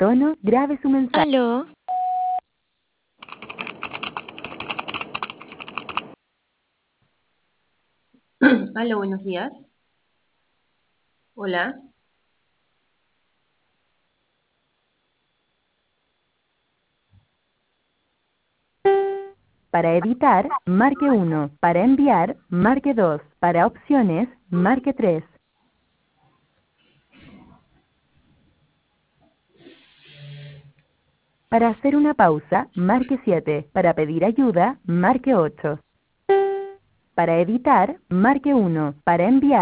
tono, grabe su mensaje. Aló. Aló, buenos días. Hola. Para editar, marque 1. Para enviar, marque 2. Para opciones, marque 3. Para hacer una pausa, marque 7. Para pedir ayuda, marque 8. Para editar, marque 1. Para enviar,